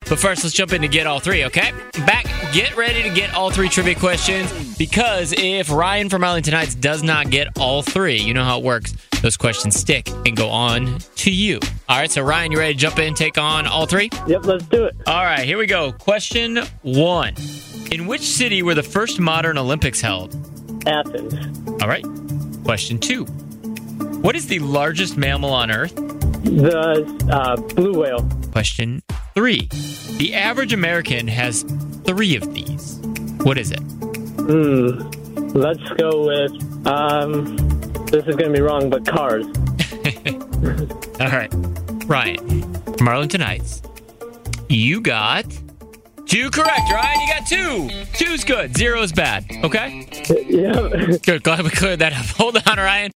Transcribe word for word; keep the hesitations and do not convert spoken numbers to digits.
But first, let's jump in to get all three, okay? Back, get ready to get all three trivia questions, because if Ryan from Arlington Heights does not get all three, you know how it works. Those questions stick and go on to you. All right, so Ryan, you ready to jump in and take on all three? Yep, let's do it. All right, here we go. Question one. In which city were the first modern Olympics held? Athens. All right. Question two. What is the largest mammal on Earth? The uh, blue whale. Question three. The average American has three of these. What is it? Hmm. Let's go with, um, this is going to be wrong, but cars. All right. Ryan, from Arlington Heights, you got two correct, Ryan. You got two. Two's good. Zero is bad. Okay? Yeah. Good. Glad we cleared that up. Hold on, Ryan.